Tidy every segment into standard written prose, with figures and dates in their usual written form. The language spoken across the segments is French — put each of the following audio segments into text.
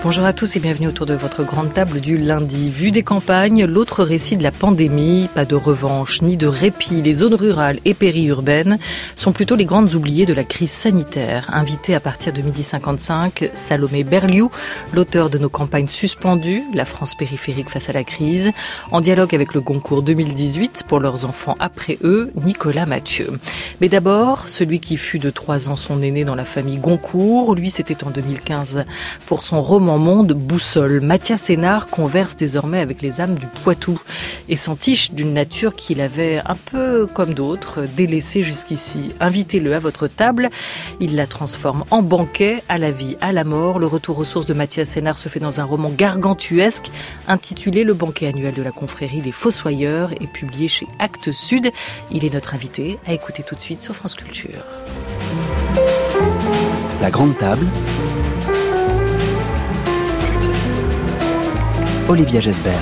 Bonjour à tous et bienvenue autour de votre grande table du lundi. Vue des campagnes, l'autre récit de la pandémie, pas de revanche ni de répit. Les zones rurales et périurbaines sont plutôt les grandes oubliées de la crise sanitaire. Invité à partir de 12h55, Salomé Berliou, l'auteur de Nos campagnes suspendues, la France périphérique face à la crise, en dialogue avec le Goncourt 2018 pour leurs enfants après eux, Nicolas Mathieu. Mais d'abord, celui qui fut de 3 ans son aîné dans la famille Goncourt, lui c'était en 2015 pour son roman Monde Boussole. Mathias Sénard converse désormais avec les âmes du Poitou et s'entiche d'une nature qu'il avait un peu comme d'autres délaissée jusqu'ici. Invitez-le à votre table, il la transforme en banquet, à la vie, à la mort. Le retour aux sources de Mathias Sénard se fait dans un roman gargantuesque intitulé Le banquet annuel de la confrérie des Fossoyeurs et publié chez Actes Sud. Il est notre invité à écouter tout de suite sur France Culture. La grande table. Olivia Gesbert.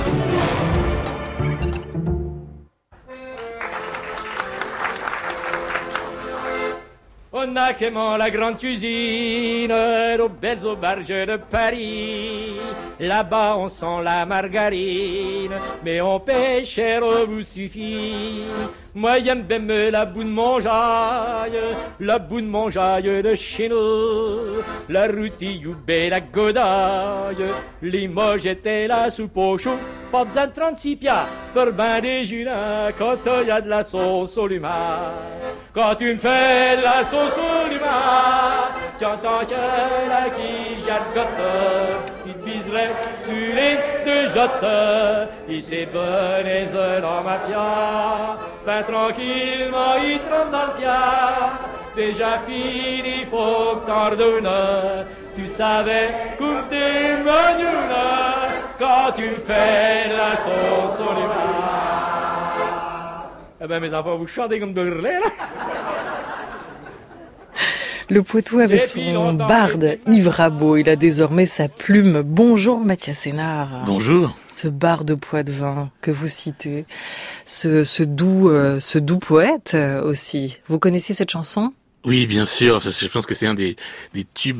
On a quément la grande cuisine, nos belles auberges de Paris. Là-bas on sent la margarine, mais on paye cher, vous suffit. Moi j'aime bien la boue de Montjaille, la boue de Montjaille de chez nous. La routille ou la godaille, Limoges était la soupe au chou. Pas besoin de 36 piastres pour ben déjeuner quand il y a de la sauce au lumin. Quand tu me fais la sauce au lumin, tu entends que la qui jargote, il te biserait sur les deux jottes. Il s'est bonné dans ma pierre, ben tranquillement il trempe dans le pierre. Déjà fini, faut que t'en redonnes. Tu savais comme t'es magnoune quand tu me fais la sauce au liman. Eh ben mes enfants, vous chantez comme de relais là. Le Poitou avait son barde, Yves Rabot. Il a désormais sa plume. Bonjour Mathias Sénard. Bonjour. Ce barde Poitevin que vous citez, ce doux poète aussi. Vous connaissez cette chanson ? Oui, bien sûr. Je pense que c'est un des tubes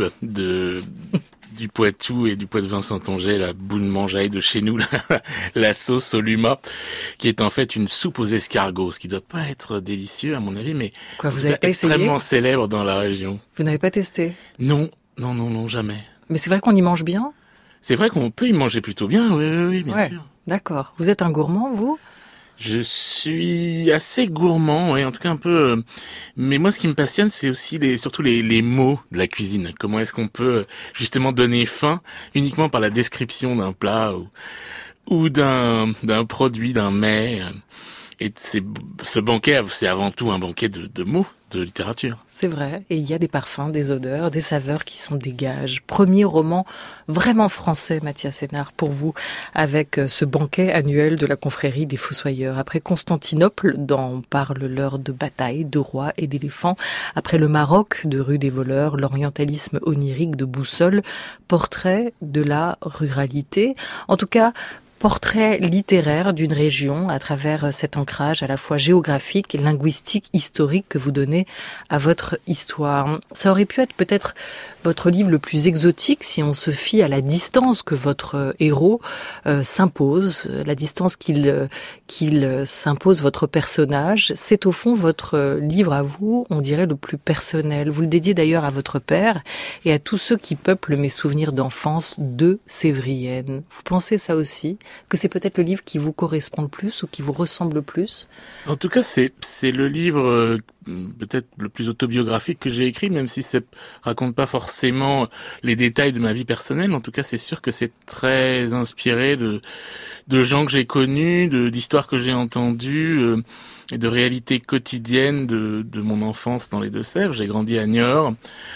du Poitou et du Poitevin Saintongeais, la boue de Montjaille de chez nous, la sauce au luma, qui est en fait une soupe aux escargots, ce qui doit pas être délicieux à mon avis, mais quoi, vous avez pas extrêmement essayé ? Célèbre dans la région. Vous n'avez pas testé ? Non, jamais. Mais c'est vrai qu'on y mange bien ? C'est vrai qu'on peut y manger plutôt bien, oui, bien sûr. D'accord. Vous êtes un gourmand, vous ? Je suis assez gourmand, oui, en tout cas un peu. Mais moi, ce qui me passionne, c'est aussi surtout les mots de la cuisine. Comment est-ce qu'on peut justement donner faim uniquement par la description d'un plat ou d'un produit, d'un mets. Et ce banquet, c'est avant tout un banquet de mots, de littérature. C'est vrai, et il y a des parfums, des odeurs, des saveurs qui s'en dégagent. Premier roman vraiment français, Mathias Sénard, pour vous, avec ce banquet annuel de la confrérie des Fossoyeurs. Après Constantinople, dont parle l'heure de bataille, de rois et d'éléphants. Après le Maroc, de Rue des voleurs, l'orientalisme onirique de Boussole, portrait de la ruralité. En tout cas, portrait littéraire d'une région à travers cet ancrage à la fois géographique, linguistique, historique que vous donnez à votre histoire. Ça aurait pu être peut-être votre livre le plus exotique si on se fie à la distance que votre héros s'impose, la distance qu'il s'impose votre personnage. C'est au fond votre livre à vous, on dirait le plus personnel. Vous le dédiez d'ailleurs à votre père et à tous ceux qui peuplent mes souvenirs d'enfance de Sévrienne. Vous pensez ça aussi ? Que c'est peut-être le livre qui vous correspond le plus ou qui vous ressemble le plus ? En tout cas, c'est le livre peut-être le plus autobiographique que j'ai écrit, même si ça raconte pas forcément les détails de ma vie personnelle. En tout cas, c'est sûr que c'est très inspiré de gens que j'ai connus, d'histoires que j'ai entendues et de réalités quotidiennes de mon enfance dans les Deux-Sèvres. J'ai grandi à Niort.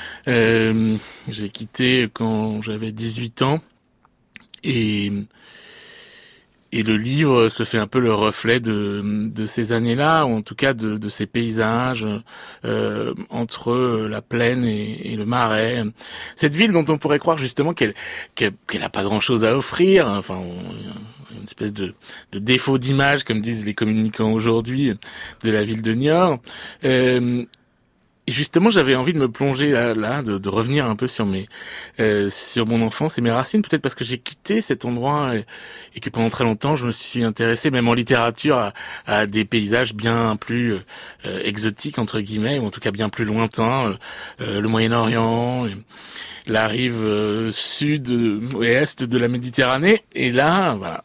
J'ai quitté quand j'avais 18 ans et le livre se fait un peu le reflet de ces années-là, ou en tout cas de ces paysages entre la plaine et le marais. Cette ville dont on pourrait croire justement qu'elle a pas grand-chose à offrir, enfin une espèce de défaut d'image, comme disent les communicants aujourd'hui, de la ville de Niort. Et justement, j'avais envie de me plonger là, de revenir un peu sur sur mon enfance et mes racines, peut-être parce que j'ai quitté cet endroit et que pendant très longtemps, je me suis intéressé, même en littérature, à des paysages bien plus exotiques entre guillemets, ou en tout cas bien plus lointains, le Moyen-Orient, la rive sud et est de la Méditerranée, et là, voilà,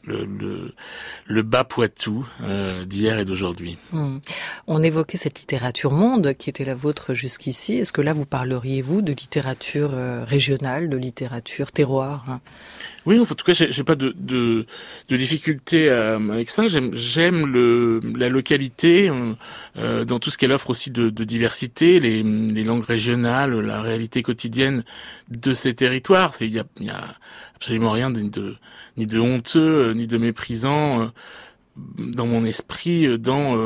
le bas Poitou d'hier et d'aujourd'hui. On évoquait cette littérature monde qui était la vôtre jusqu'ici. Est-ce que là, vous parleriez, vous, de littérature régionale, de littérature terroir, hein? Oui, en tout cas, j'ai pas de difficulté avec ça. J'aime la localité dans tout ce qu'elle offre aussi de diversité, les langues régionales, la réalité quotidienne de ces territoires. Il y a absolument rien ni de honteux ni de méprisant dans mon esprit, dans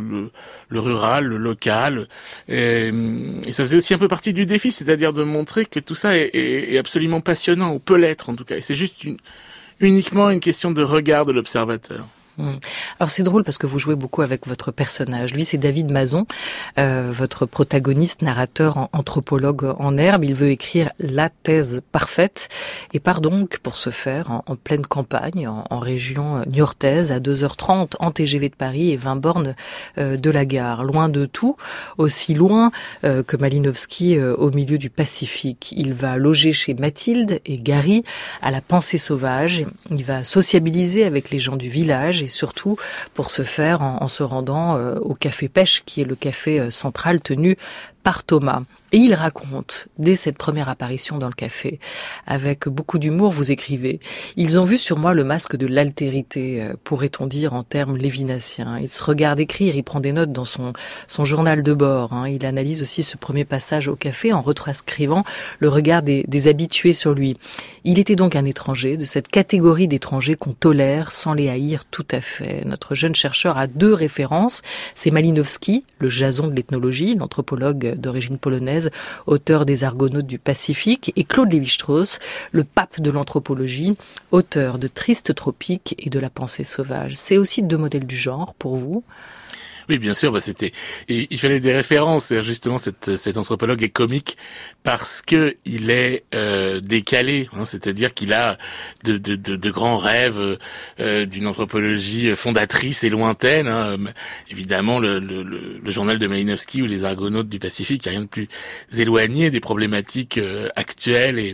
le rural, le local, et ça faisait aussi un peu partie du défi, c'est-à-dire de montrer que tout ça est absolument passionnant, ou peut l'être en tout cas, et c'est juste uniquement une question de regard de l'observateur. Alors c'est drôle parce que vous jouez beaucoup avec votre personnage. Lui, c'est David Mazon, votre protagoniste, narrateur, anthropologue en herbe. Il veut écrire la thèse parfaite et part donc pour ce faire en pleine campagne, en région niortaise, à 2h30 en TGV de Paris et 20 bornes de la gare. Loin de tout, aussi loin que Malinowski au milieu du Pacifique. Il va loger chez Mathilde et Gary à la Pensée Sauvage. Il va sociabiliser avec les gens du village et surtout pour ce faire en se rendant au Café Pêche, qui est le café central tenu par Thomas. Et il raconte, dès cette première apparition dans le café, avec beaucoup d'humour, vous écrivez « Ils ont vu sur moi le masque de l'altérité, pourrait-on dire en termes lévinassiens. Il se regarde écrire, il prend des notes dans son journal de bord. Il analyse aussi ce premier passage au café en retranscrivant le regard des habitués sur lui. Il était donc un étranger, de cette catégorie d'étrangers qu'on tolère sans les haïr tout à fait. Notre jeune chercheur a 2 références. C'est Malinowski, le Jason de l'ethnologie, l'anthropologue d'origine polonaise, auteur des Argonautes du Pacifique, et Claude Lévi-Strauss, le pape de l'anthropologie, auteur de Tristes tropiques et de La Pensée sauvage. C'est aussi 2 modèles du genre pour vous? Oui, bien sûr, il fallait des références. C'est-à-dire justement, cet anthropologue est comique parce que il est décalé, c'est-à-dire qu'il a de grands rêves d'une anthropologie fondatrice et lointaine. Évidemment, le journal de Malinowski ou les Argonautes du Pacifique, il n'y a rien de plus éloigné des problématiques actuelles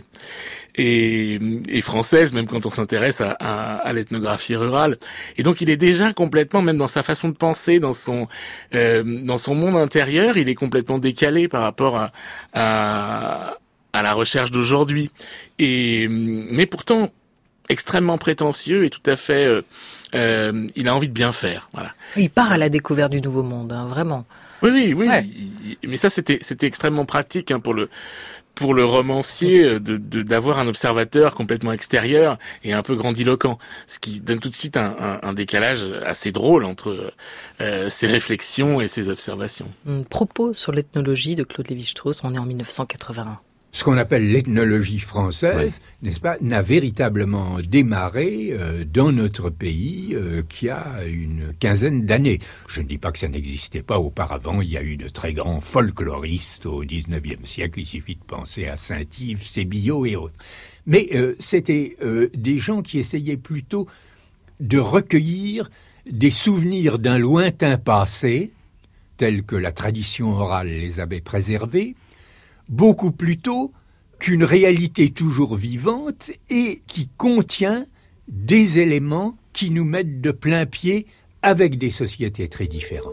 et française, même quand on s'intéresse à l'ethnographie rurale. Et donc il est déjà complètement, même dans sa façon de penser, dans son monde intérieur, il est complètement décalé par rapport à la recherche d'aujourd'hui. Mais pourtant extrêmement prétentieux et tout à fait, il a envie de bien faire. Voilà. Il part à la découverte du nouveau monde, vraiment. Oui. Ouais. Mais ça c'était extrêmement pratique pour le romancier d'avoir un observateur complètement extérieur et un peu grandiloquent, ce qui donne tout de suite un décalage assez drôle entre ses réflexions et ses observations. Propos sur l'ethnologie de Claude Lévi-Strauss, on est en 1981. Ce qu'on appelle l'ethnologie française, n'est-ce pas, n'a véritablement démarré dans notre pays qui a une quinzaine d'années. Je ne dis pas que ça n'existait pas auparavant, il y a eu de très grands folkloristes au XIXe siècle, il suffit de penser à Saint-Yves, Sébillot et autres. Mais c'était des gens qui essayaient plutôt de recueillir des souvenirs d'un lointain passé, tels que la tradition orale les avait préservés, beaucoup plus tôt qu'une réalité toujours vivante et qui contient des éléments qui nous mettent de plein pied avec des sociétés très différentes.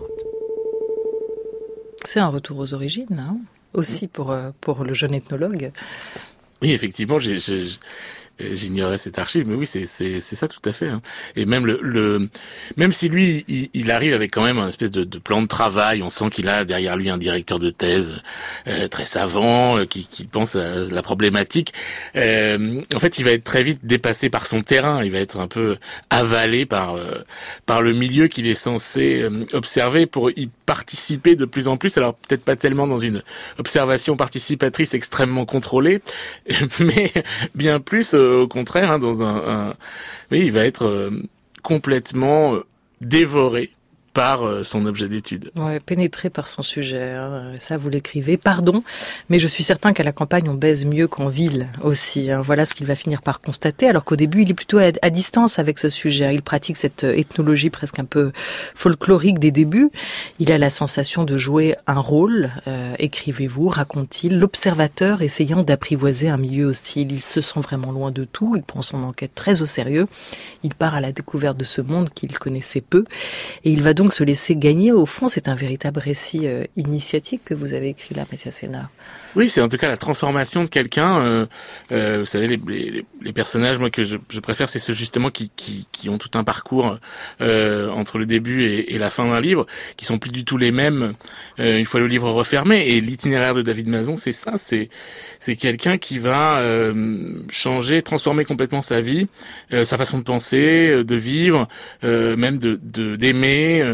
C'est un retour aux origines, aussi pour le jeune ethnologue. Oui, effectivement, j'ignorais cette archive, mais oui, c'est ça tout à fait. Et même même si lui, il arrive avec quand même un espèce de plan de travail, on sent qu'il a derrière lui un directeur de thèse très savant, qui pense à la problématique. En fait, il va être très vite dépassé par son terrain, il va être un peu avalé par le milieu qu'il est censé observer pour y participer de plus en plus. Alors peut-être pas tellement dans une observation participatrice extrêmement contrôlée, mais bien plus au contraire, dans oui, il va être complètement dévoré par son objet d'étude. Ouais, pénétré par son sujet, hein. Ça vous l'écrivez. Pardon, mais je suis certain qu'à la campagne on baise mieux qu'en ville aussi, hein. Voilà ce qu'il va finir par constater, alors qu'au début il est plutôt à distance avec ce sujet, hein. Il pratique cette ethnologie presque un peu folklorique des débuts. Il a la sensation de jouer un rôle, écrivez-vous, raconte-t-il, l'observateur essayant d'apprivoiser un milieu hostile. Il se sent vraiment loin de tout, il prend son enquête très au sérieux, il part à la découverte de ce monde qu'il connaissait peu, et il va donc se laisser gagner. Au fond, c'est un véritable récit initiatique que vous avez écrit là, Mathias Sénard. Oui, c'est en tout cas la transformation de quelqu'un. Vous savez, les personnages, moi que je préfère, c'est ceux justement qui ont tout un parcours entre le début et la fin d'un livre, qui sont plus du tout les mêmes une fois le livre refermé. Et l'itinéraire de David Mazon, c'est ça, c'est quelqu'un qui va changer, transformer complètement sa vie, sa façon de penser, de vivre, même d'aimer,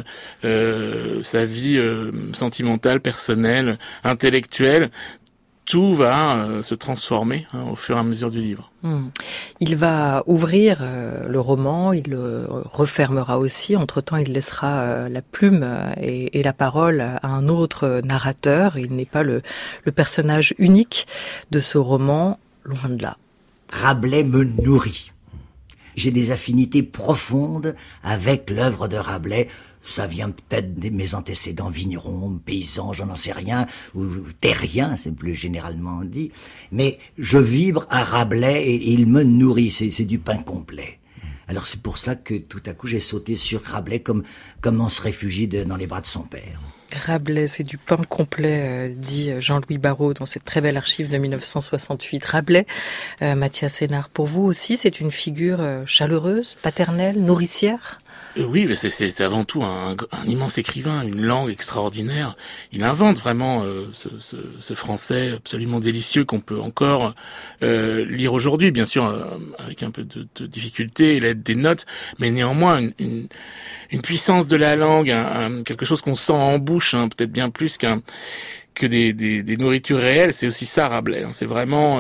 sa vie sentimentale, personnelle, intellectuelle. Tout va se transformer au fur et à mesure du livre. Il va ouvrir le roman, il le refermera aussi. Entre-temps, il laissera la plume et la parole à un autre narrateur. Il n'est pas le personnage unique de ce roman, loin de là. Rabelais me nourrit. J'ai des affinités profondes avec l'œuvre de Rabelais. Ça vient peut-être de mes antécédents vignerons, paysans, j'en sais rien, ou terriens, c'est plus généralement dit. Mais je vibre à Rabelais et il me nourrit, c'est du pain complet. Alors c'est pour cela que tout à coup j'ai sauté sur Rabelais comme on se réfugie dans les bras de son père. Rabelais, c'est du pain complet, dit Jean-Louis Barrault dans cette très belle archive de 1968. Rabelais, Mathias Sénard, pour vous aussi, c'est une figure chaleureuse, paternelle, nourricière ? Oui, mais c'est avant tout un immense écrivain, une langue extraordinaire. Il invente vraiment ce français absolument délicieux qu'on peut encore lire aujourd'hui, bien sûr avec un peu de difficulté et l'aide des notes, mais néanmoins une puissance de la langue, quelque chose qu'on sent en bouche, hein, peut-être bien plus que des nourritures réelles. C'est aussi ça Rabelais, hein. C'est vraiment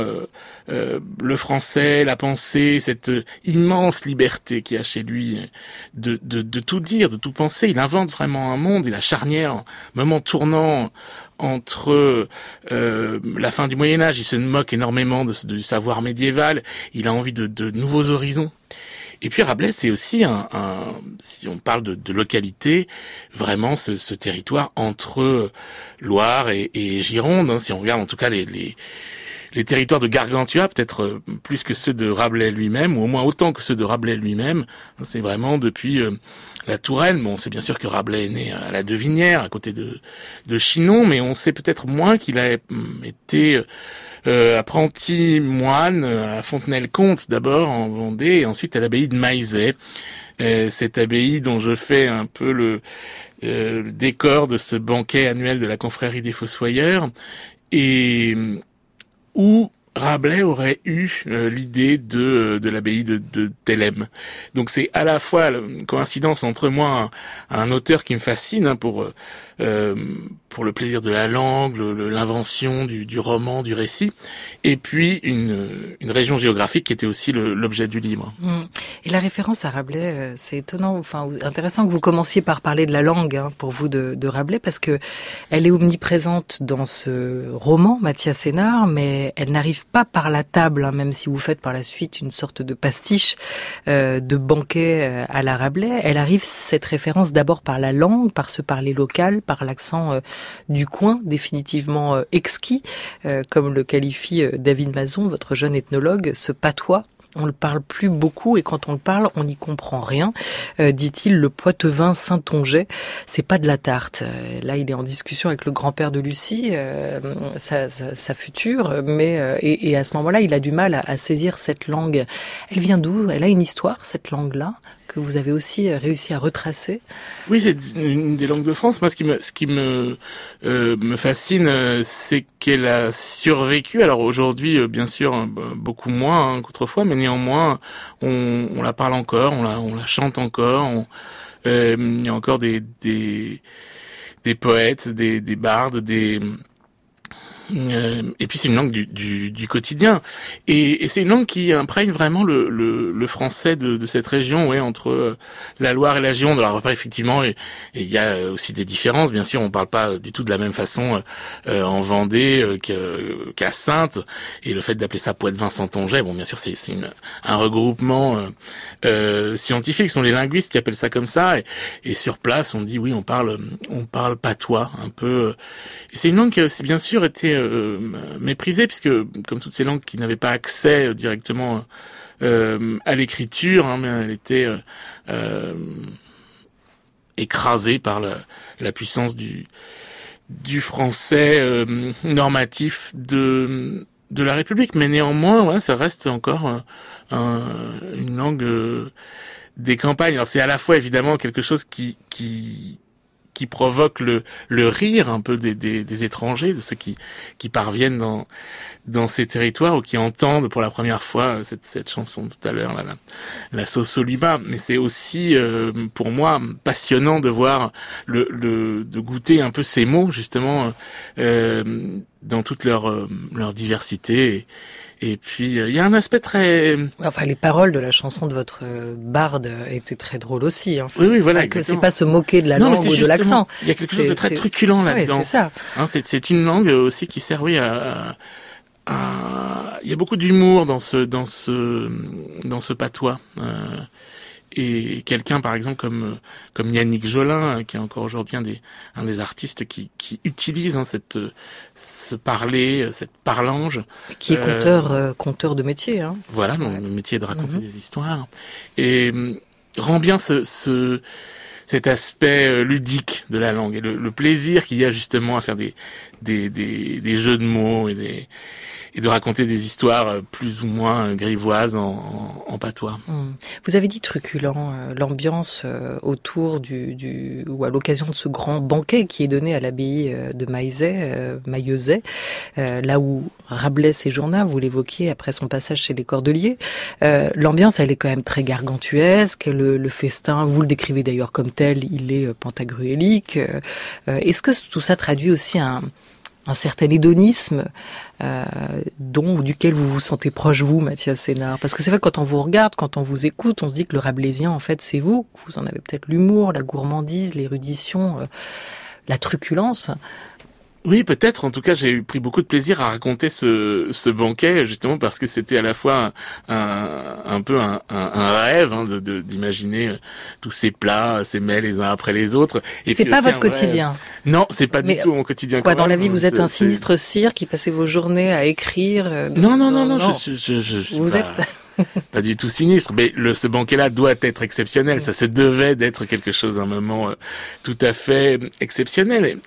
le français, la pensée, cette immense liberté qu'il y a chez lui de tout dire, de tout penser. Il invente vraiment un monde, et la charnière, un moment tournant entre la fin du Moyen-Âge. Il se moque énormément du savoir médiéval, il a envie de nouveaux horizons. Et puis Rabelais, c'est aussi si on parle de localité, vraiment ce territoire entre Loire et Gironde, hein. Si on regarde en tout cas les territoires de Gargantua, peut-être plus que ceux de Rabelais lui-même, ou au moins autant que ceux de Rabelais lui-même, c'est vraiment depuis la Touraine. Bon, c'est bien sûr que Rabelais est né à la Devinière, à côté de Chinon, mais on sait peut-être moins qu'il a été apprenti moine à Fontenay-le-Comte, d'abord en Vendée, et ensuite à l'abbaye de Maillezais. Cette abbaye dont je fais un peu le décor de ce banquet annuel de la confrérie des Fossoyeurs, et où Rabelais aurait eu l'idée de l'abbaye de Thélème. Donc c'est à la fois une coïncidence entre moi, un auteur qui me fascine, hein, pour le plaisir de la langue, l'invention du roman, du récit, et puis une région géographique qui était aussi l'objet du livre. Et la référence à Rabelais, c'est étonnant, enfin intéressant que vous commenciez par parler de la langue, hein, pour vous de Rabelais, parce que elle est omniprésente dans ce roman, Mathias Sénard, mais elle n'arrive pas par la table, hein, même si vous faites par la suite une sorte de pastiche de banquet à la Rabelais. Elle arrive, cette référence, d'abord par la langue, par ce parler local, par l'accent du coin, définitivement exquis, comme le qualifie David Mazon, votre jeune ethnologue, ce patois. On le parle plus beaucoup et quand on le parle, on n'y comprend rien. Dit-il, le poitevin saintongeais, c'est pas de la tarte. Là, il est en discussion avec le grand-père de Lucie, sa future, mais et à ce moment-là, il a du mal à saisir cette langue. Elle vient d'où ? Elle a une histoire, cette langue-là, que vous avez aussi réussi à retracer. Oui, c'est une des langues de France. Moi, ce qui me fascine, c'est qu'elle a survécu. Alors aujourd'hui, bien sûr, beaucoup moins, hein, qu'autrefois, mais néanmoins, on la parle encore, on la chante encore. Il y a encore des poètes, des bardes, Et puis c'est une langue du quotidien, et c'est une langue qui imprègne vraiment le français de cette région, entre la Loire et la Gironde. Alors après, effectivement, et il y a aussi des différences. Bien sûr, on parle pas du tout de la même façon en Vendée qu'à Saintes, et le fait d'appeler ça Poitevin-Saintongeais, bien sûr, c'est un regroupement scientifique. Ce sont les linguistes qui appellent ça comme ça, et sur place, on dit oui, on parle patois un peu. Et c'est une langue qui a aussi bien sûr été méprisée, puisque comme toutes ces langues qui n'avaient pas accès directement à l'écriture, mais elle était écrasée par la puissance du français normatif de la République. Mais néanmoins, ça reste encore une langue des campagnes. Alors c'est à la fois évidemment quelque chose qui provoque le rire un peu des étrangers, de ceux qui parviennent dans ces territoires ou qui entendent pour la première fois cette chanson tout à l'heure, la Sosoliba. Mais c'est aussi pour moi passionnant de voir de goûter un peu ces mots justement dans toute leur diversité. Et puis il y a un aspect très... Enfin, les paroles de la chanson de votre barde étaient très drôles aussi. En fait. Oui, voilà. C'est pas se moquer de la langue ou de l'accent. Il y a quelque chose de très truculent là-dedans. Oui, c'est ça. C'est une langue aussi qui sert, il y a beaucoup d'humour dans ce patois. Et quelqu'un, par exemple, comme Yannick Jolin, qui est encore aujourd'hui un des artistes qui utilise ce parler, cette parlange. Qui est conteur de métier. Voilà, le métier de raconter des histoires. Et rend bien cet aspect ludique de la langue et le plaisir qu'il y a justement à faire des jeux de mots et de raconter des histoires plus ou moins grivoises en patois. Vous avez dit truculent, l'ambiance autour ou à l'occasion de ce grand banquet qui est donné à l'abbaye de Maillezais, là où Rabelais séjourna, vous l'évoquiez après son passage chez les Cordeliers. L'ambiance, elle est quand même très gargantuesque, le festin, vous le décrivez d'ailleurs comme tel, il est pentagruélique. Est-ce que tout ça traduit aussi un certain hédonisme duquel vous vous sentez proche, vous, Mathias Sénard? Parce que c'est vrai, quand on vous regarde, quand on vous écoute, on se dit que le rabelaisien, en fait, c'est vous. Vous en avez peut-être l'humour, la gourmandise, l'érudition, la truculence. Oui, peut-être. En tout cas, j'ai pris beaucoup de plaisir à raconter ce banquet, justement parce que c'était à la fois un peu un rêve d'imaginer tous ces plats, ces mets les uns après les autres. Et c'est pas votre quotidien. Non, c'est pas du tout mon quotidien. Quoi, dans la vie, vous êtes un sinistre cire qui passait vos journées à écrire. Non. Je suis vous pas... êtes pas du tout sinistre, mais ce banquet-là doit être exceptionnel. Ça se devait d'être quelque chose, un moment tout à fait exceptionnel.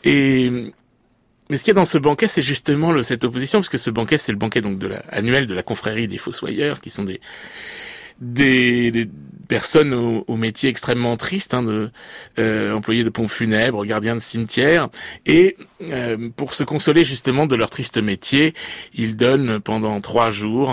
Mais ce qu'il y a dans ce banquet, c'est justement cette opposition, parce que ce banquet, c'est le banquet donc annuel de la confrérie des Fossoyeurs, qui sont des personnes au métier extrêmement triste, employés de pompes funèbres, gardiens de cimetières, et pour se consoler justement de leur triste métier, ils donnent pendant 3 jours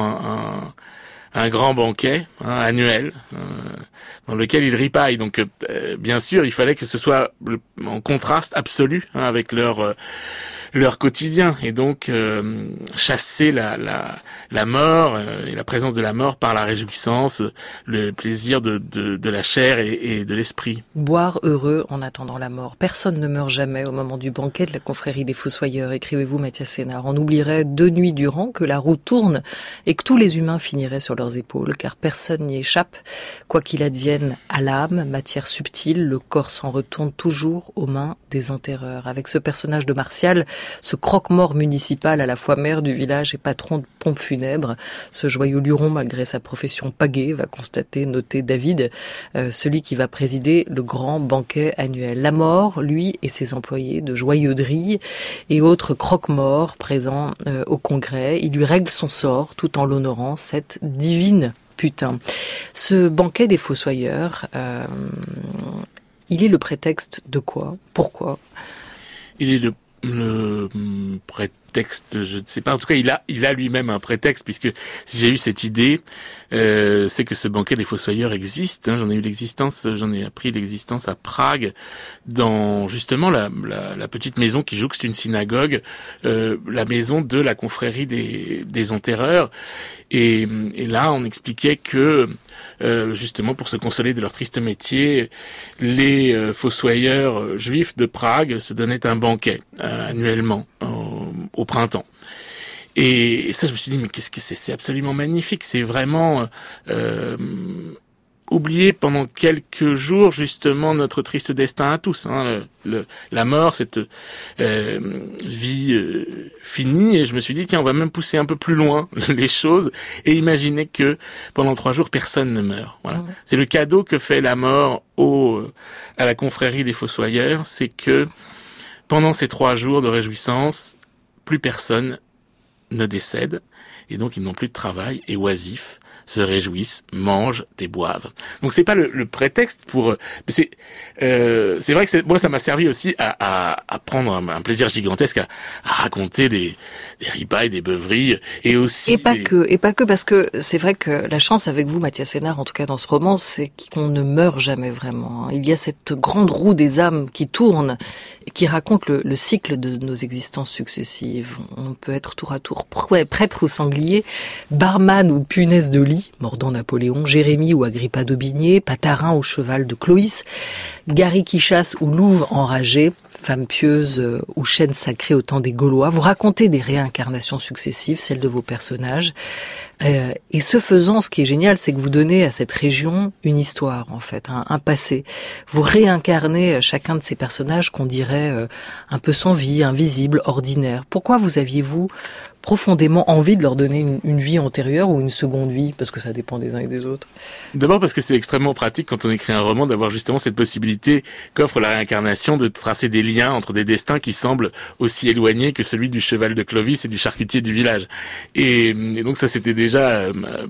un grand banquet annuel dans lequel ils ripaillent. Donc bien sûr, il fallait que ce soit en contraste absolu avec leur quotidien, et donc chasser la mort et la présence de la mort par la réjouissance, le plaisir de la chair et de l'esprit. Boire heureux en attendant la mort. Personne ne meurt jamais au moment du banquet de la confrérie des Fossoyeurs, écrivez-vous, Mathias Sénard. On oublierait 2 nuits durant que la roue tourne et que tous les humains finiraient sur leurs épaules, car personne n'y échappe. Quoi qu'il advienne à l'âme, matière subtile, le corps s'en retourne toujours aux mains des enterreurs. Avec ce personnage de Martial, ce croque-mort municipal à la fois maire du village et patron de pompe funèbre, ce joyeux luron, malgré sa profession pagée, va constater, noter David, celui qui va présider le grand banquet annuel. La mort, lui et ses employés de joyeux drilles et autres croque-morts présents au congrès, il lui règle son sort tout en l'honorant, cette divine putain. Ce banquet des Fossoyeurs, il est le prétexte de quoi? Pourquoi? Il est le prétexte, je ne sais pas. En tout cas, il a lui-même un prétexte, puisque si j'ai eu cette idée, c'est que ce banquet des Fossoyeurs existe. J'en ai appris l'existence à Prague, dans justement la petite maison qui jouxte une synagogue, la maison de la confrérie des enterreurs. Et là, on expliquait que justement pour se consoler de leur triste métier, les fossoyeurs juifs de Prague se donnaient un banquet annuellement au printemps. Et ça, je me suis dit, mais qu'est-ce que c'est absolument magnifique. C'est vraiment oublier pendant quelques jours justement notre triste destin à tous, hein, la mort, cette vie finie. Et je me suis dit, tiens, on va même pousser un peu plus loin les choses et imaginer que pendant 3 jours personne ne meurt. Voilà. C'est le cadeau que fait la mort à la confrérie des Fossoyeurs, c'est que pendant ces 3 jours de réjouissance, plus personne ne décède, et donc ils n'ont plus de travail, et oisifs se réjouissent, mangent et boivent. Donc c'est pas le prétexte pour, mais c'est vrai que moi ça m'a servi aussi à prendre un plaisir gigantesque à raconter des ripailles, des beuveries, et aussi et pas que parce que c'est vrai que la chance avec vous, Mathias Sénard, en tout cas dans ce roman, c'est qu'on ne meurt jamais vraiment. Il y a cette grande roue des âmes qui tourne et qui raconte le cycle de nos existences successives. On peut être tour à tour prêtre ou sanglier, barman ou punaise de lit, mordant Napoléon, Jérémie ou Agrippa d'Aubigné, Patarin ou cheval de Cloïs, Gary qui chasse ou louve enragé, femme pieuse ou chêne sacré au temps des Gaulois. Vous racontez des réincarnations successives, celles de vos personnages. Et ce faisant, ce qui est génial, c'est que vous donnez à cette région une histoire, en fait, un passé. Vous réincarnez chacun de ces personnages qu'on dirait un peu sans vie, invisible, ordinaire. Pourquoi vous aviez-vous profondément envie de leur donner une vie antérieure ou une seconde vie, parce que ça dépend des uns et des autres? D'abord parce que c'est extrêmement pratique quand on écrit un roman d'avoir justement cette possibilité qu'offre la réincarnation de tracer des liens entre des destins qui semblent aussi éloignés que celui du cheval de Clovis et du charcutier du village. Et donc ça c'était déjà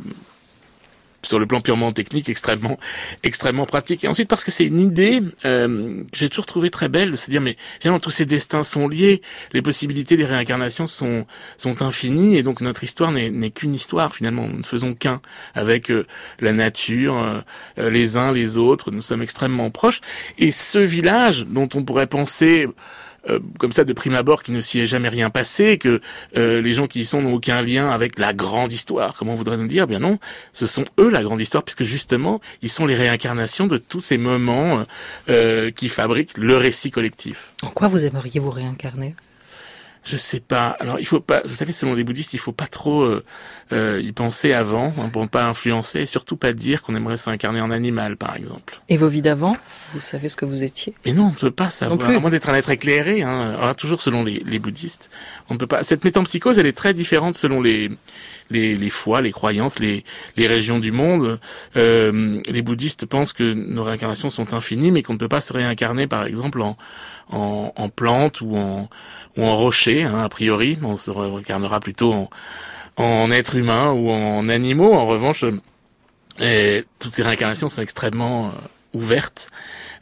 sur le plan purement technique extrêmement pratique. Et ensuite parce que c'est une idée que j'ai toujours trouvé très belle de se dire mais finalement tous ces destins sont liés, les possibilités des réincarnations sont infinies, et donc notre histoire n'est qu'une histoire finalement. Nous ne faisons qu'un avec la nature, les uns les autres, nous sommes extrêmement proches. Et ce village dont on pourrait penser comme ça de prime abord qu'il ne s'y est jamais rien passé, que les gens qui y sont n'ont aucun lien avec la grande histoire, comme on voudrait nous dire, bien non, ce sont eux la grande histoire, puisque justement ils sont les réincarnations de tous ces moments qui fabriquent le récit collectif. En quoi vous aimeriez vous réincarner ? Je sais pas. Alors il faut pas. Vous savez, selon les bouddhistes, il faut pas trop y penser avant, hein, pour ne pas influencer, et surtout pas dire qu'on aimerait s'incarner en animal, par exemple. Et vos vies d'avant, vous savez ce que vous étiez ? Mais non, on ne peut pas savoir. À moins d'être un être éclairé. Hein. Alors, toujours selon les bouddhistes, on ne peut pas. Cette métempsychose, elle est très différente selon les foi, les croyances, les régions du monde. Les bouddhistes pensent que nos réincarnations sont infinies, mais qu'on ne peut pas se réincarner, par exemple, en plante ou en rocher, hein, a priori. On se réincarnera plutôt en être humain ou en animaux. En revanche, toutes ces réincarnations sont extrêmement ouvertes.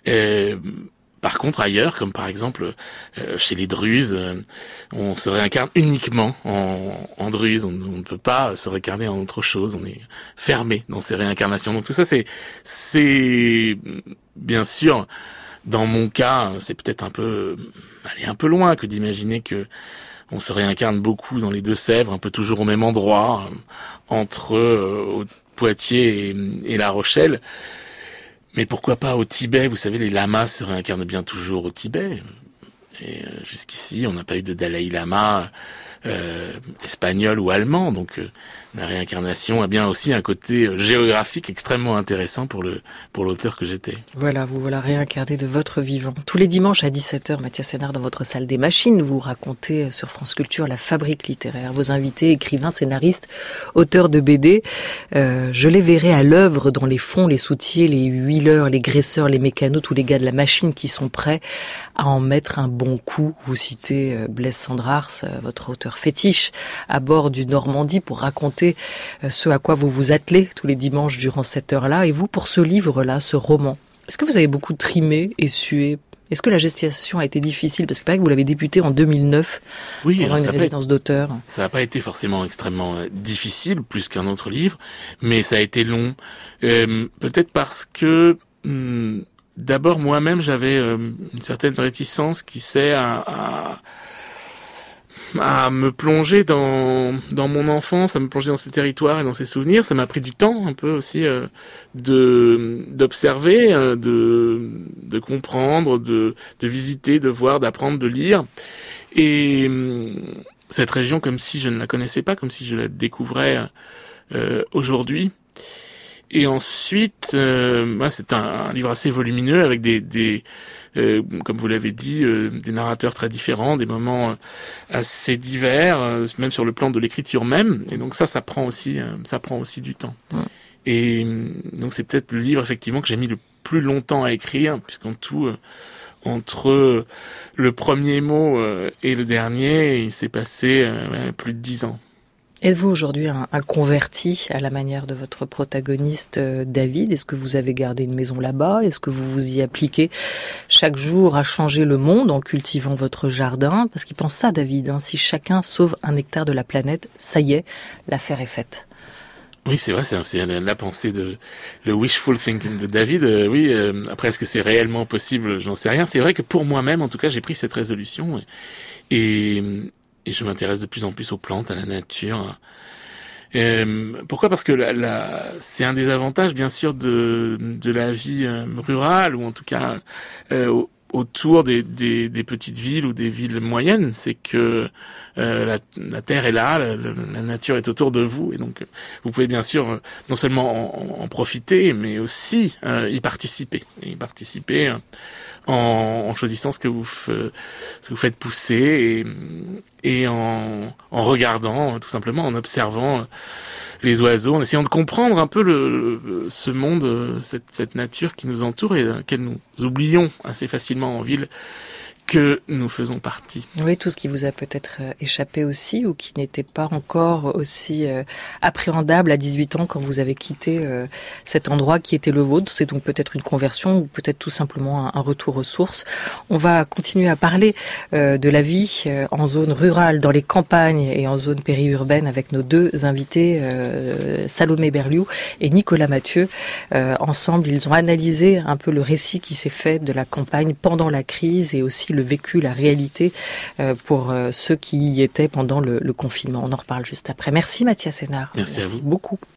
Par contre, ailleurs, comme par exemple chez les druzes, on se réincarne uniquement en druze. On ne peut pas se réincarner en autre chose. On est fermé dans ces réincarnations. Donc tout ça, c'est bien sûr, dans mon cas, c'est peut-être aller un peu loin que d'imaginer que on se réincarne beaucoup dans les Deux-Sèvres, un peu toujours au même endroit, entre Poitiers et La Rochelle. Mais pourquoi pas au Tibet? Vous savez, les lamas se réincarnent bien toujours au Tibet. Et jusqu'ici, on n'a pas eu de Dalai Lama espagnol ou allemand. Donc la réincarnation a bien aussi un côté géographique extrêmement intéressant pour l'auteur que j'étais. Voilà, vous voilà réincarné de votre vivant. Tous les dimanches à 17h, Mathias Sénard, dans votre salle des machines, vous racontez sur France Culture La Fabrique littéraire. Vos invités, écrivains, scénaristes, auteurs de BD, je les verrai à l'œuvre dans les fonds, les soutiers, les huileurs, les graisseurs, les mécanos, tous les gars de la machine qui sont prêts à en mettre un bon coup. Vous citez Blaise Cendrars, votre auteur fétiche, à bord du Normandie pour raconter ce à quoi vous vous attelez tous les dimanches durant cette heure-là. Et vous, pour ce livre-là, ce roman, est-ce que vous avez beaucoup trimé et sué Est-ce que la gestation a été difficile? Parce que paraît que vous l'avez débuté en 2009, pendant une résidence d'auteur. Ça n'a pas été forcément extrêmement difficile, plus qu'un autre livre, mais ça a été long. Peut-être parce que, d'abord, moi-même, j'avais une certaine réticence qui sait à me plonger dans mon enfance, à me plonger dans ses territoires et dans ses souvenirs. Ça m'a pris du temps un peu aussi d'observer, de comprendre, de visiter, de voir, d'apprendre, de lire. Et cette région, comme si je ne la connaissais pas, comme si je la découvrais aujourd'hui. Et ensuite, c'est un livre assez volumineux avec des comme vous l'avez dit, des narrateurs très différents, des moments assez divers, même sur le plan de l'écriture même. Et donc ça prend aussi du temps. Et donc c'est peut-être le livre effectivement que j'ai mis le plus longtemps à écrire, puisqu'en tout, entre le premier mot et le dernier, il s'est passé plus de 10 ans. Êtes-vous aujourd'hui un converti à la manière de votre protagoniste David? Est-ce que vous avez gardé une maison là-bas? Est-ce que vous vous y appliquez chaque jour à changer le monde en cultivant votre jardin? Parce qu'il pense ça, David, si chacun sauve 1 hectare de la planète, ça y est, l'affaire est faite. Oui, c'est vrai, c'est la pensée le wishful thinking de David. Après, est-ce que c'est réellement possible? J'en sais rien. C'est vrai que pour moi-même, en tout cas, j'ai pris cette résolution et je m'intéresse de plus en plus aux plantes, à la nature. Pourquoi? Parce que c'est un des avantages, bien sûr, de la vie rurale, ou en tout cas autour des petites villes ou des villes moyennes. C'est que la terre est là, la nature est autour de vous, et donc vous pouvez bien sûr non seulement en profiter, mais aussi y participer. En choisissant ce que vous faites pousser et en regardant, tout simplement, en observant les oiseaux, en essayant de comprendre un peu ce monde, cette nature qui nous entoure et dans laquelle nous oublions assez facilement en ville que nous faisons partie. Oui, tout ce qui vous a peut-être échappé aussi, ou qui n'était pas encore aussi appréhendable à 18 ans quand vous avez quitté cet endroit qui était le vôtre. C'est donc peut-être une conversion, ou peut-être tout simplement un retour aux sources. On va continuer à parler de la vie en zone rurale, dans les campagnes et en zone périurbaine avec nos 2 invités, Salomé Berliou et Nicolas Mathieu. Ensemble, ils ont analysé un peu le récit qui s'est fait de la campagne pendant la crise, et aussi le vécu, la réalité pour ceux qui y étaient pendant le confinement. On en reparle juste après. Merci Mathias Sénard. Merci à vous. Beaucoup.